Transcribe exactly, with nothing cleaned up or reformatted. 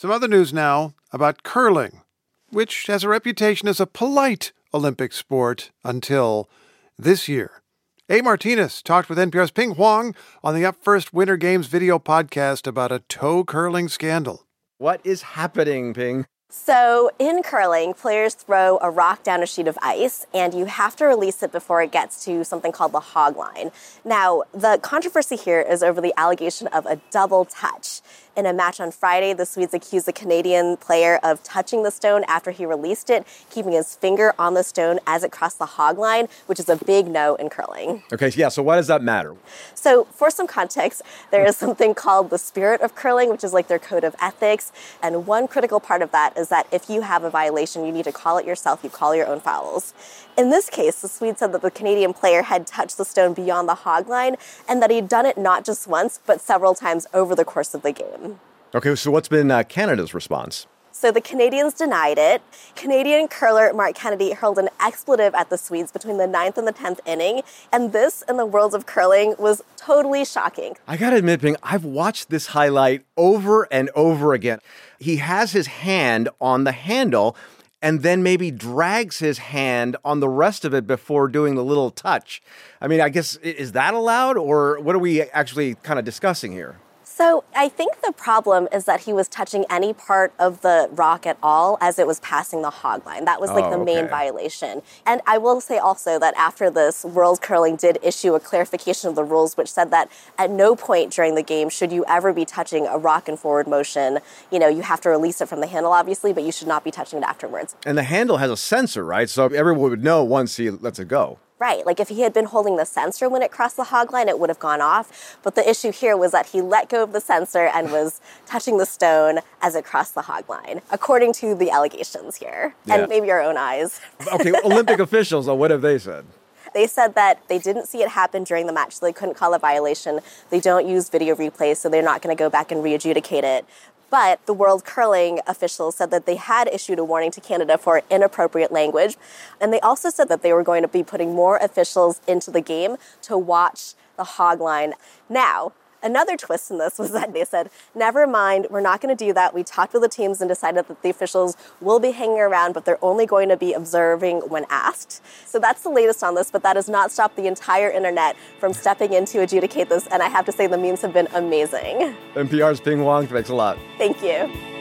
Some other news now about curling, which has a reputation as a polite Olympic sport until this year. A. Martinez talked with N P R's Ping Huang on the Up First Winter Games video podcast about a toe curling scandal. What is happening, Ping? So in curling, players throw a rock down a sheet of ice, and you have to release it before it gets to something called the hog line. Now, the controversy here is over the allegation of a double touch. In a match on Friday, the Swedes accused the Canadian player of touching the stone after he released it, keeping his finger on the stone as it crossed the hog line, which is a big no in curling. Okay, yeah, so why does that matter? So for some context, there is something called the spirit of curling, which is like their code of ethics. And one critical part of that is that if you have a violation, you need to call it yourself. You call your own fouls. In this case, the Swedes said that the Canadian player had touched the stone beyond the hog line and that he'd done it not just once, but several times over the course of the game. Okay, so what's been uh, Canada's response? So the Canadians denied it. Canadian curler Mark Kennedy hurled an expletive at the Swedes between the ninth and the tenth inning, and this, in the world of curling, was totally shocking. I gotta admit, Ping, I've watched this highlight over and over again. He has his hand on the handle and then maybe drags his hand on the rest of it before doing the little touch. I mean, I guess, is that allowed, or what are we actually kind of discussing here? So I think the problem is that he was touching any part of the rock at all as it was passing the hog line. That was like oh, the main okay. violation. And I will say also that after this, World Curling did issue a clarification of the rules, which said that at no point during the game should you ever be touching a rock in forward motion. You know, you have to release it from the handle, obviously, but you should not be touching it afterwards. And the handle has a sensor, right? So everyone would know once he lets it go. Right, like if he had been holding the sensor when it crossed the hog line, it would have gone off. But the issue here was that he let go of the sensor and was touching the stone as it crossed the hog line, according to the allegations here. Yeah. And maybe our own eyes. Okay, Olympic officials, what have they said? They said that they didn't see it happen during the match, so they couldn't call a violation. They don't use video replays, so they're not going to go back and re-adjudicate it. But the World Curling officials said that they had issued a warning to Canada for inappropriate language. And they also said that they were going to be putting more officials into the game to watch the hog line. Now, another twist in this was that they said, never mind, we're not going to do that. We talked with the teams and decided that the officials will be hanging around, but they're only going to be observing when asked. So that's the latest on this, but that has not stopped the entire internet from stepping in to adjudicate this. And I have to say the memes have been amazing. N P R's Ping Huang, thanks a lot. Thank you.